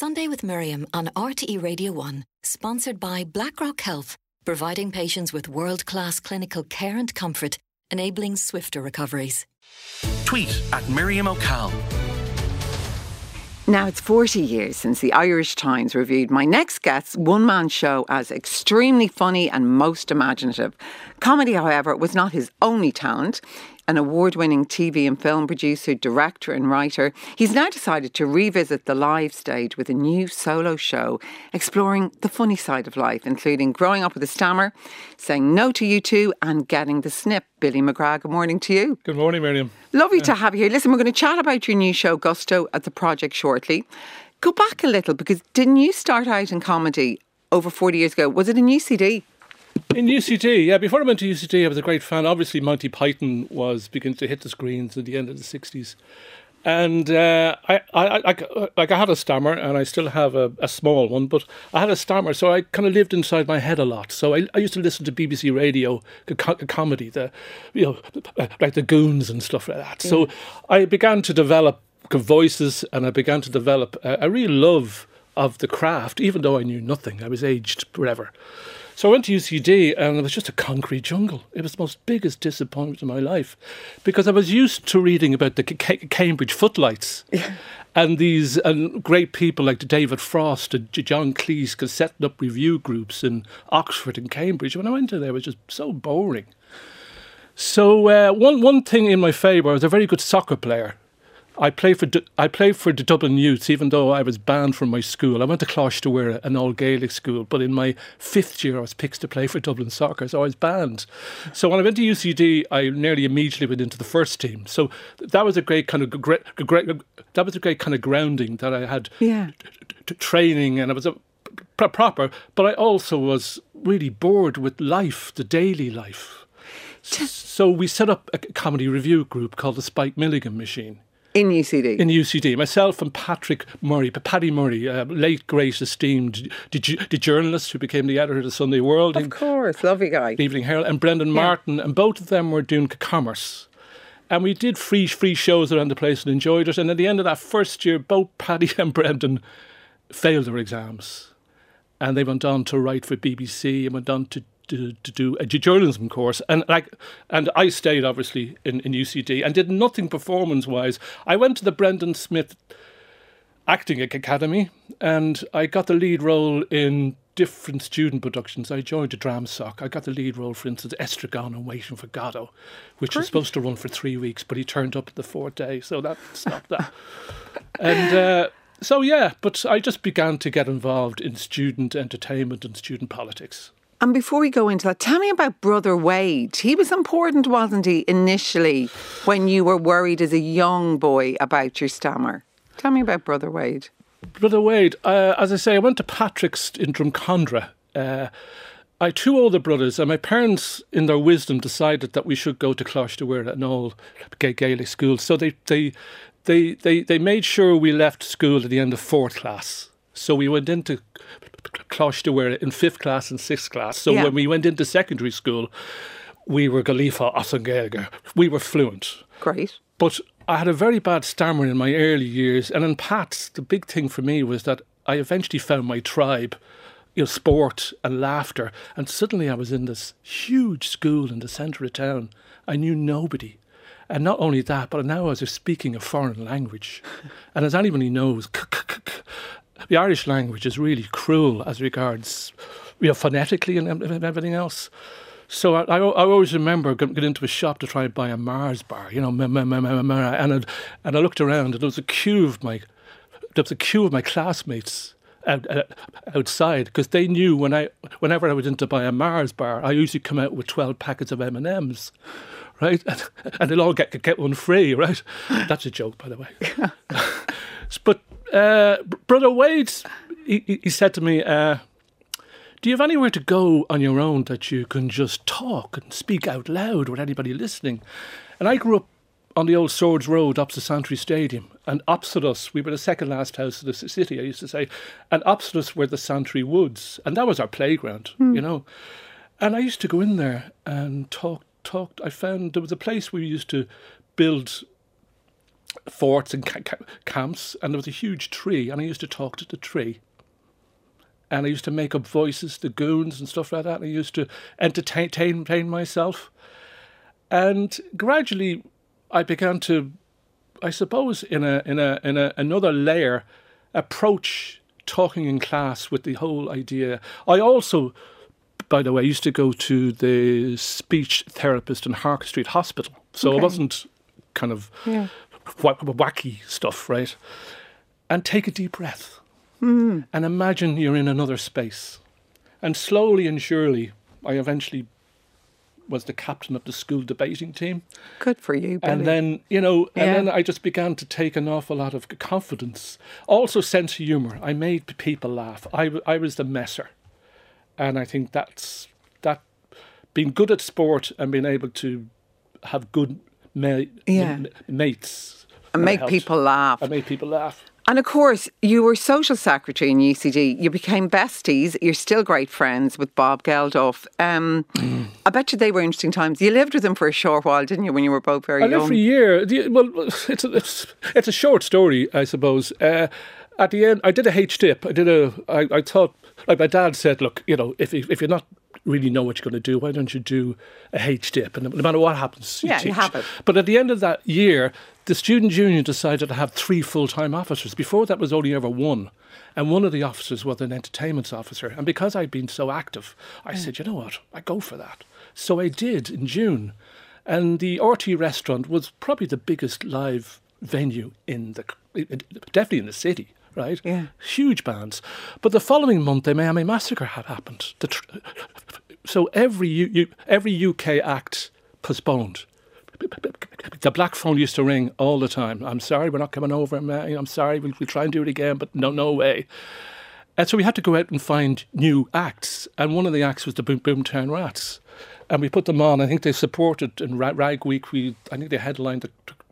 Sunday with Miriam on RTE Radio 1, sponsored by BlackRock Health, providing patients with world-class clinical care and comfort, enabling swifter recoveries. Tweet at Miriam O'Call. Now, it's 40 years since the Irish Times reviewed my next guest's one-man show as extremely funny and most imaginative. Comedy, however, was not his only talent. An award-winning TV and film producer, director and writer, he's now decided to revisit the live stage with a new solo show exploring the funny side of life, including growing up with a stammer, saying no to U2 and getting the snip. Billy McGrath, good morning to you. Good morning, Miriam. Lovely to have you here. Listen, we're going to chat about your new show, Gusto, at the Project shortly. Go back a little, because didn't you start out in comedy over 40 years ago? Was it in UCD? In UCD, yeah. Before I went to UCD, I was a great fan. Obviously, Monty Python was beginning to hit the screens at the end of the 60s. And I had a stammer, and I still have a small one, but I had a stammer, so I kind of lived inside my head a lot. So I used to listen to BBC Radio comedy, like the Goons and stuff like that. So I began to develop voices, and I began to develop a real love of the craft, even though I knew nothing. I was aged whatever. So I went to UCD, and it was just a concrete jungle. It was the most biggest disappointment in my life, because I was used to reading about the Cambridge footlights and these great people like David Frost and John Cleese setting up review groups in Oxford and Cambridge. When I went there, it was just so boring. So one thing in my favour, I was a very good soccer player. I played for the Dublin Youths, even though I was banned from my school. I went to Closh an old Gaelic school, but in my 5th year I was picked to play for Dublin Soccer, so I was banned. So when I went to UCD, I nearly immediately went into the first team. So that was a great kind of grounding that I had. Training, and I was proper. But I also was really bored with life, the daily life. So we set up a comedy review group called the Spike Milligan Machine. In UCD? In UCD. Myself and Paddy Murray, late, great, esteemed the journalist who became the editor of the Sunday World. Of course, lovely guy. Evening Herald, and Brendan Martin, and both of them were doing commerce. And we did free shows around the place and enjoyed it. And at the end of that first year, both Paddy and Brendan failed their exams. And they went on to write for BBC and went on to do a journalism course, and I stayed obviously in UCD and did nothing performance-wise. I went to the Brendan Smith Acting Academy, and I got the lead role in different student productions. I joined a Dramsoc. I got the lead role, for instance, Estragon and Waiting for Godot, which was supposed to run for 3 weeks, but he turned up the 4th day, so that stopped that. And but I just began to get involved in student entertainment and student politics. And before we go into that, tell me about Brother Wade. He was important, wasn't he, initially, when you were worried as a young boy about your stammer? Tell me about Brother Wade. Brother Wade, as I say, I went to Patrick's in Drumcondra. I had 2 older brothers, and my parents, in their wisdom, decided that we should go to Closh an old Gaelic school. So they made sure we left school at the end of 4th class. So we went into Closh in 5th class and 6th class. So when we went into secondary school, we were Galifa Osangelga. We were fluent. Great. But I had a very bad stammer in my early years. And in Pats, the big thing for me was that I eventually found my tribe, sport and laughter. And suddenly I was in this huge school in the centre of town. I knew nobody. And not only that, but now I was speaking a foreign language. And as anybody knows, the Irish language is really cruel as regards, phonetically and everything else. So I always remember getting into a shop to try and buy a Mars bar, and I looked around, and there was a queue of my classmates outside, because they knew whenever I was in to buy a Mars bar, I usually come out with 12 packets of M&Ms. Right, and they'll all get one free, right? That's a joke, by the way. But Brother Wade, he said to me, do you have anywhere to go on your own that you can just talk and speak out loud with anybody listening? And I grew up on the old Swords Road opposite Santry Stadium, and opposite us, we were the second last house of the city, I used to say, and opposite us were the Santry Woods, and that was our playground, And I used to go in there and talk. I found there was a place we used to build forts and camps, and there was a huge tree, and I used to talk to the tree. And I used to make up voices, the goons and stuff like that. And I used to entertain myself. And gradually, I began to, I suppose, in another layer, approach talking in class with the whole idea. I also, by the way, used to go to the speech therapist in Harker Street Hospital. So it wasn't kind of wacky stuff, right? And take a deep breath. And imagine you're in another space. And slowly and surely, I eventually was the captain of the school debating team. Good for you, Billy. And then, and then I just began to take an awful lot of confidence. Also sense of humour. I made people laugh. I was the messer. And I think that being good at sport and being able to have good mates. And make people laugh. I made people laugh. And of course, you were social secretary in UCD. You became besties. You're still great friends with Bob Geldof. I bet you they were interesting times. You lived with him for a short while, didn't you, when you were both very young? I lived for a year. Well, it's a short story, I suppose. At the end, I did a H-dip. I thought, like my dad said, look, if you're not really know what you're going to do, why don't you do a H-dip? And no matter what happens, you teach. You have it. But at the end of that year, the student union decided to have 3 full-time officers. Before that was only ever 1. And one of the officers was an entertainment officer. And because I'd been so active, I said, you know what, I go for that. So I did in June. And the RT restaurant was probably the biggest live venue definitely in the city. Right? Yeah. Huge bands. But the following month, the Miami Massacre had happened. So every UK act postponed. The black phone used to ring all the time. I'm sorry, we're not coming over. I'm sorry, we'll try and do it again, but no way. And so we had to go out and find new acts. And one of the acts was the Boomtown Rats. And we put them on. I think they supported in Rag Week. I think they headlined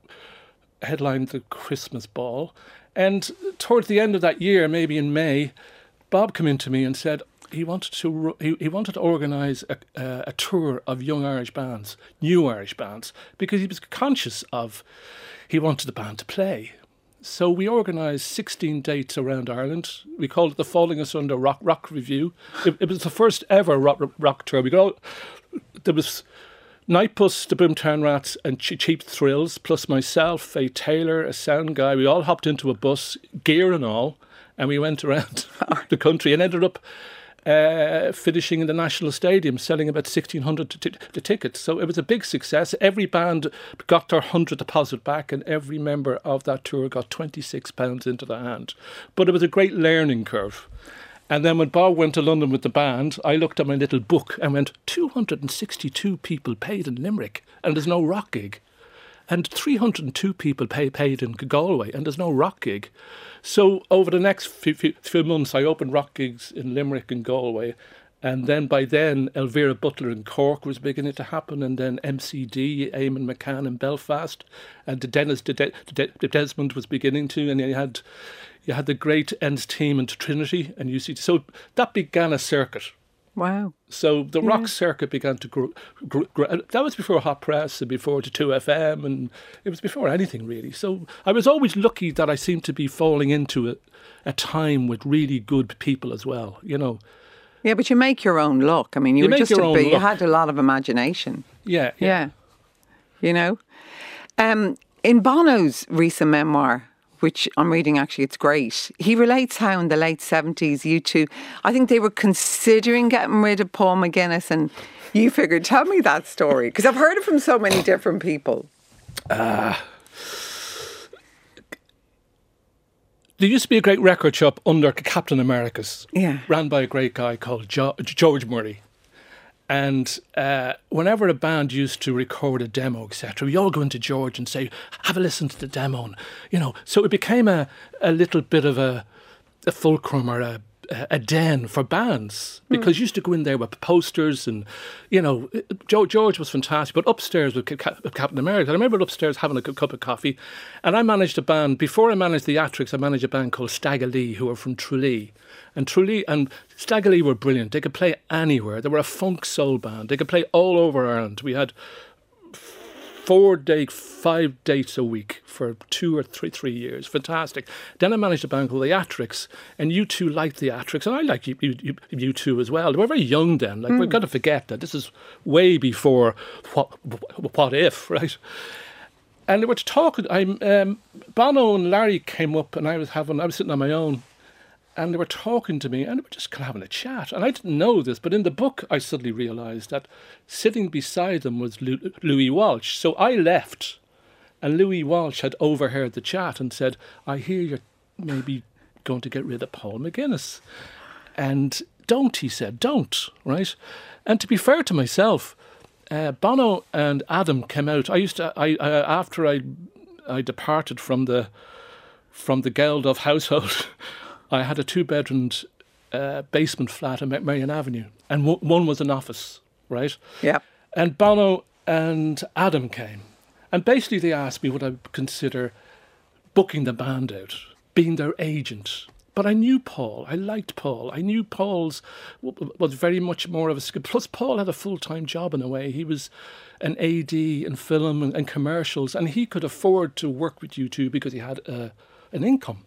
the Christmas ball. And towards the end of that year, maybe in May, Bob came in to me and said he wanted to organise a tour of young Irish bands, new Irish bands, because he was conscious of he wanted the band to play. So we organised 16 dates around Ireland. We called it the Falling Asunder Rock Review. It was the first ever rock tour. There was Nightbus, the Boomtown Rats, and Cheap Thrills, plus myself, Faye Taylor, a sound guy. We all hopped into a bus, gear and all, and we went around the country and ended up finishing in the National Stadium, selling about 1,600 tickets. So it was a big success. Every band got their 100 deposit back, and every member of that tour got £26 into their hand. But it was a great learning curve. And then when Bob went to London with the band, I looked at my little book and went, 262 people paid in Limerick and there's no rock gig. And 302 people paid in Galway and there's no rock gig. So over the next few months, I opened rock gigs in Limerick and Galway. And then by then, Elvira Butler in Cork was beginning to happen. And then MCD, Eamon McCann in Belfast. And the Desmond was beginning to. And you had the great Ends team in Trinity and UCD. So that began a circuit. Wow. So the rock circuit began to grow. That was before Hot Press and before the 2FM, and it was before anything really. So I was always lucky that I seemed to be falling into a time with really good people as well, Yeah, but you make your own luck. I mean, you were just you had a lot of imagination. Yeah. In Bono's recent memoir, which I'm reading, actually, it's great. He relates how in the late 70s, you two, I think they were considering getting rid of Paul McGuinness, and you figured, tell me that story, because I've heard it from so many different people. There used to be a great record shop under Captain America's, ran by a great guy called George Murray. And whenever a band used to record a demo, etc., we all go into George and say, have a listen to the demo. And, so it became a little bit of a fulcrum or a den for bands, because you used to go in there with posters and, George was fantastic. But upstairs with Captain America, I remember upstairs having a cup of coffee, and I managed a band. Before I managed the Theatrics, I managed a band called Stagger Lee, who were from Tralee. And Tralee and Stagger Lee were brilliant. They could play anywhere. They were a funk soul band. They could play all over Ireland. We had 4-day, 5 dates a week for 2 or 3 years. Fantastic. Then I managed a band called the Theatrics, and U2 liked the Theatrics, and I like U2 as well. They were very young then. Like, we've got to forget that this is way before What If, right? And they were talking. Bono and Larry came up, and I was sitting on my own, and they were talking to me, and they were just kind of having a chat. And I didn't know this, but in the book, I suddenly realised that sitting beside them was Louis Walsh. So I left, and Louis Walsh had overheard the chat and said, "I hear you're maybe going to get rid of Paul McGuinness." And don't, he said, don't, right? And to be fair to myself, Bono and Adam came out. After I departed from the Geldof household, I had a 2-bedroomed basement flat on Marion Avenue, and one was an office, right? Yeah. And Bono and Adam came, and basically they asked me would I consider booking the band out, being their agent. But I knew Paul. I liked Paul. I knew Paul's was very much more of a skill. Plus, Paul had a full-time job in a way. He was an AD in film and commercials, and he could afford to work with U2 because he had an income.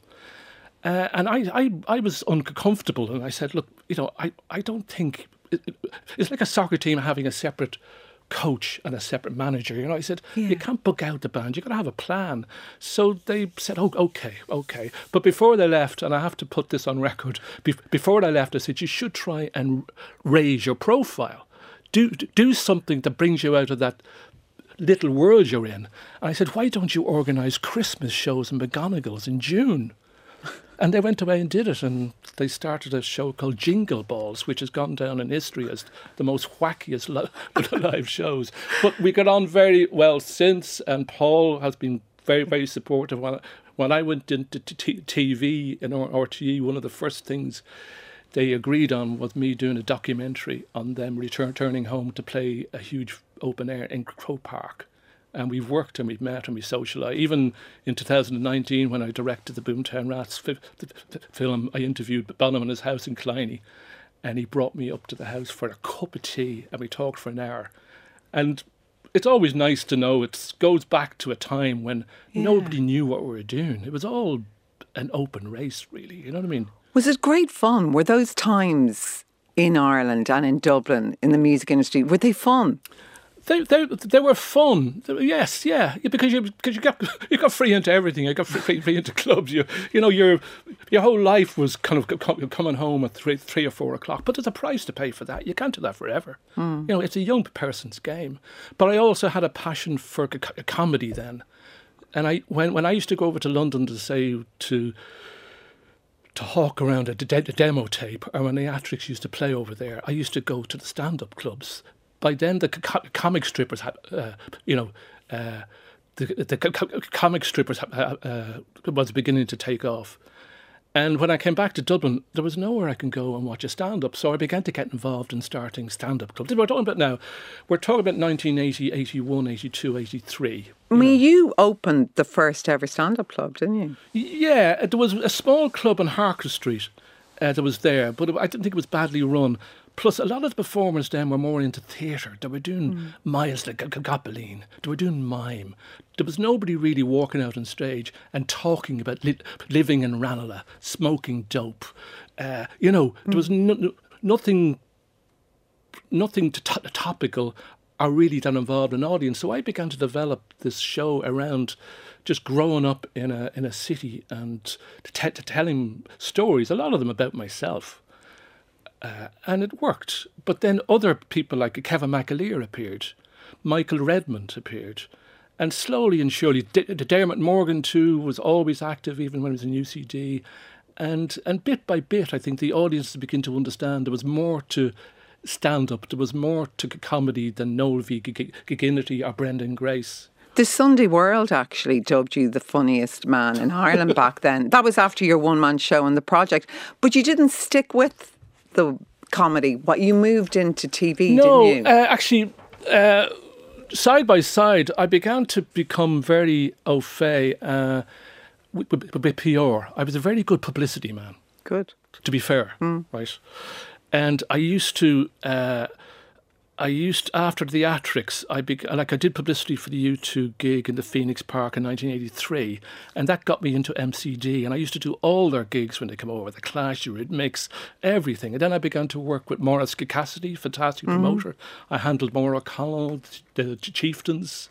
And I was uncomfortable, and I said, look, I don't think... It's like a soccer team having a separate coach and a separate manager. I said, You can't book out the band. You've got to have a plan. So they said, okay. But before they left, and I have to put this on record, before they left, I said, you should try and raise your profile. Do something that brings you out of that little world you're in. And I said, why don't you organise Christmas shows in McGonagall's in June? And they went away and did it, and they started a show called Jingle Balls, which has gone down in history as the most wackiest live shows. But we got on very well since, and Paul has been very, very supportive. When I went into TV in RTE, one of the first things they agreed on was me doing a documentary on them returning home to play a huge open air in Croke Park. And we've worked and we've met and we socialised. Even in 2019, when I directed the Boomtown Rats film, I interviewed Bono in his house in Killiney, and he brought me up to the house for a cup of tea, and we talked for an hour. And it's always nice to know it goes back to a time when nobody knew what we were doing. It was all an open race, really. You know what I mean? Was it great fun? Were those times in Ireland and in Dublin in the music industry, were they fun? They were fun. Yes, yeah, because you got free into everything. You got free into clubs. Your whole life was kind of coming home at 3 or 4 o'clock. But there's a price to pay for that. You can't do that forever. It's a young person's game. But I also had a passion for comedy then, and when I used to go over to London to hawk around a demo tape, or when the Theatrics used to play over there, I used to go to the stand-up clubs. By then, the comic strippers had, the comic strippers was beginning to take off. And when I came back to Dublin, there was nowhere I can go and watch a stand-up. So I began to get involved in starting stand-up clubs. We're talking about 1980, 81, 82, 83. I mean, you opened the first ever stand-up club, didn't you? Yeah, there was a small club on Harker Street that was there, but I didn't think it was badly run. Plus, a lot of the performers then were more into theatre. They were doing Miles de Gobelin. They were doing mime. There was nobody really walking out on stage and talking about living in Ranelagh, smoking dope. There was nothing topical or really that involved an audience. So I began to develop this show around just growing up in a city and telling stories, a lot of them about myself. And it worked. But then other people like Kevin McAleer appeared. Michael Redmond appeared. And slowly and surely, Dermot Morgan too was always active, even when he was in UCD. And bit by bit, I think the audiences begin to understand there was more to stand-up, there was more to comedy than Noel V. Giginity or Brendan Grace. The Sunday World actually dubbed you the funniest man in Ireland back then. That was after your one-man show on The Project. But you didn't stick with the comedy. You moved into TV, didn't you? No, actually, side by side, I began to become very au fait with PR. I was a very good publicity man. Good. To be fair, right? And I used to I used, after theatrics, I did publicity for the U2 gig in the Phoenix Park in 1983, and that got me into MCD, and I used to do all their gigs when they come over, The Clash, Eurythmics, everything. And then I began to work with Maurice Cassidy, fantastic promoter. I handled Maura O'Connell, the Chieftains,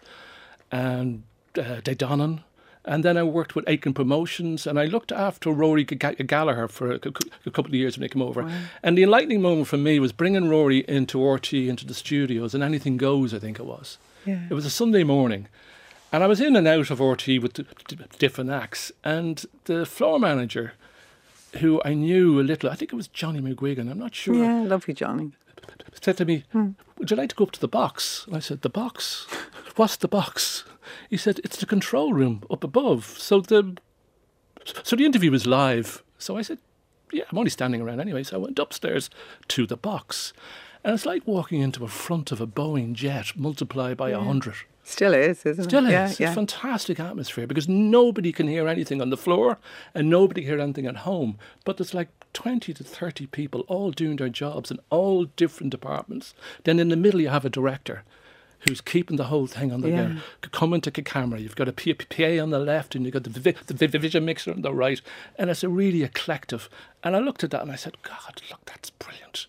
and Dadonan. And then I worked with Aiken Promotions, and I looked after Rory Gallagher for a couple of years when he came over. Wow. And the enlightening moment for me was bringing Rory into RT, into the studios, and Anything Goes, I think it was. Yeah. It was a Sunday morning, and I was in and out of RT with different acts, and the floor manager, who I knew a little, I think it was Johnny McGuigan, I'm not sure. Yeah, love you, Johnny. Said to me, would you like to go up to the box? And I said, the box? What's the box? He said, it's the control room up above. So the interview was live. So I said, yeah, I'm only standing around anyway. So I went upstairs to the box. And it's like walking into a front of a Boeing jet multiplied by 100. Still is, isn't it? Still is. It's a fantastic atmosphere because nobody can hear anything on the floor and nobody can hear anything at home. But there's like 20 to 30 people all doing their jobs in all different departments. Then in the middle you have a director who's keeping the whole thing on the go. Coming to the camera, you've got a PA on the left and you've got the vision mixer on the right, and it's a really eclectic. And I looked at that and I said, God, look, that's brilliant.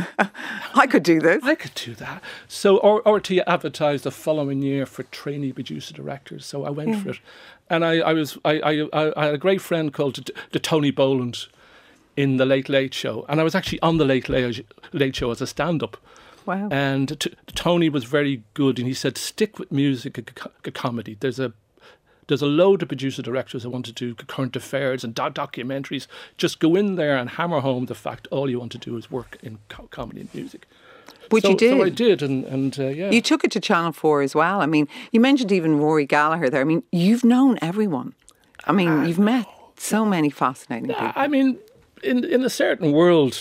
I could do this. I could do that. So RT advertised the following year for trainee producer directors, so I went for it. And I had a great friend called the Tony Boland in the Late Late Show, and I was actually on the Late Late Show as a stand-up. Wow. And Tony was very good, and he said, stick with music and comedy. There's a load of producer directors who want to do current affairs and documentaries. Just go in there and hammer home the fact all you want to do is work in comedy and music. Which you did. So I did, and yeah. You took it to Channel 4 as well. I mean, you mentioned even Rory Gallagher there. I mean, you've known everyone. I mean, you've met so many fascinating people. I mean, in a certain world,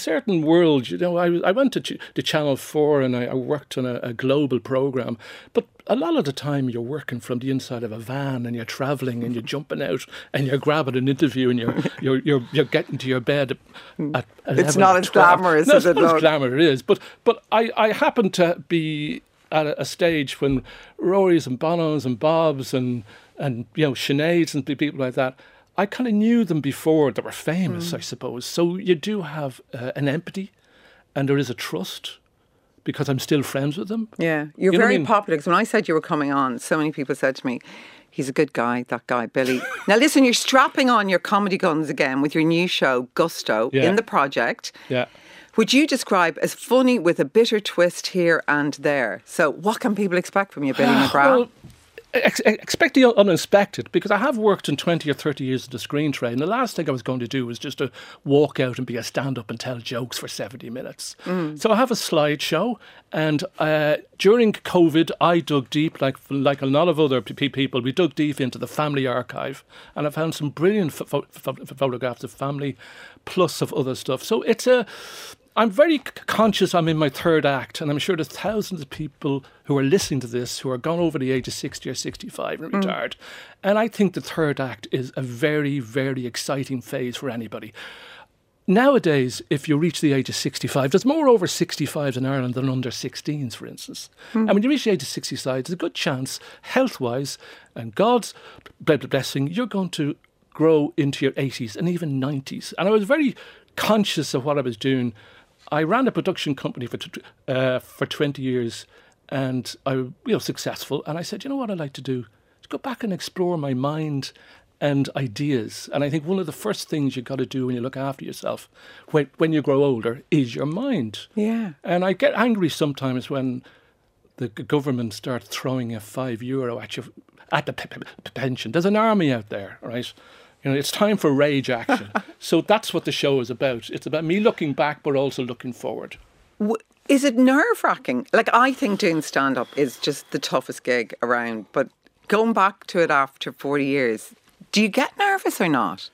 I went to Channel 4 and I worked on a global program, but a lot of the time you're working from the inside of a van and you're travelling and you're jumping out and you're grabbing an interview and you're getting to your bed at 11 It's not as glamorous as it looks. It's not as glamorous it is, but I happened to be at a stage when Rory's and Bonos and Bobs and Sinead's and people like that, I kind of knew them before they were famous, I suppose. So you do have an empathy and there is a trust because I'm still friends with them. Yeah, you're very popular. Because when I said you were coming on, so many people said to me, he's a good guy, that guy, Billy. Now listen, you're strapping on your comedy guns again with your new show, Gusto, in the project. Yeah. Which you describe as funny with a bitter twist here and there. So what can people expect from you, Billy McGrath? Well, expect the unexpected, because I have worked in 20 or 30 years of the screen trade, and the last thing I was going to do was just to walk out and be a stand-up and tell jokes for 70 minutes. So I have a slideshow, and during COVID I dug deep, like a lot of other people, we dug deep into the family archive, and I found some brilliant photographs of family, plus of other stuff. So I'm very conscious I'm in my third act, and I'm sure there's thousands of people who are listening to this who are gone over the age of 60 or 65 and retired. And I think the third act is a very, very exciting phase for anybody. Nowadays, if you reach the age of 65, there's more over 65s in Ireland than under 16s, for instance. And when you reach the age of 65, there's a good chance, health-wise, and God's blessing, you're going to grow into your 80s and even 90s. And I was very conscious of what I was doing. I ran a production company for 20 years, and I was successful. And I said, you know what I'd like to do? Is go back and explore my mind and ideas. And I think one of the first things you've got to do when you look after yourself, when you grow older, is your mind. Yeah. And I get angry sometimes when the government starts throwing a €5 at you at the pension. There's an army out there, right? It's time for rage action. So that's what the show is about. It's about me looking back, but also looking forward. Is it nerve-wracking? Like, I think doing stand-up is just the toughest gig around. But going back to it after 40 years, do you get nervous or not?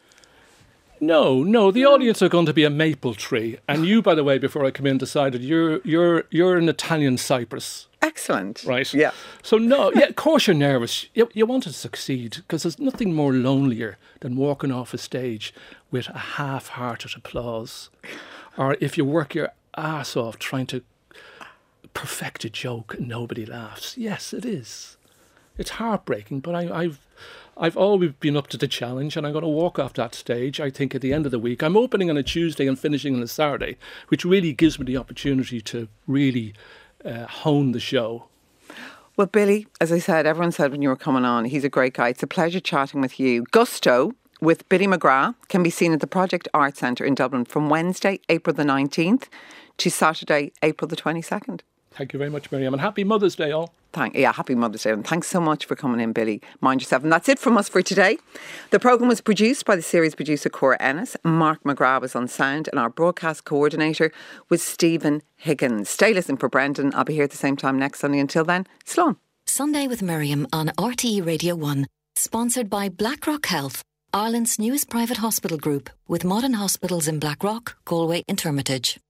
No. The audience are going to be a maple tree. And you, by the way, before I come in, decided you're an Italian cypress. Excellent. Right? Yeah. So no, of course you're nervous. You want to succeed, because there's nothing more lonelier than walking off a stage with a half-hearted applause. Or if you work your ass off trying to perfect a joke and nobody laughs. Yes, it is. It's heartbreaking, but I've always been up to the challenge, and I'm going to walk off that stage, I think, at the end of the week. I'm opening on a Tuesday and finishing on a Saturday, which really gives me the opportunity to really hone the show. Well, Billy, as I said, everyone said when you were coming on, he's a great guy. It's a pleasure chatting with you. Gusto with Billy McGrath can be seen at the Project Art Centre in Dublin from Wednesday, April the 19th to Saturday, April the 22nd. Thank you very much, Miriam, and happy Mother's Day all. Happy Mother's Day, and thanks so much for coming in, Billy. Mind yourself. And that's it from us for today. The programme was produced by the series producer Cora Ennis. Mark McGrath was on sound, and our broadcast coordinator was Stephen Higgins. Stay listening for Brendan. I'll be here at the same time next Sunday. Until then, slán. Sunday with Miriam on RTE Radio 1, sponsored by Blackrock Health, Ireland's newest private hospital group, with modern hospitals in Blackrock, Galway and Hermitage.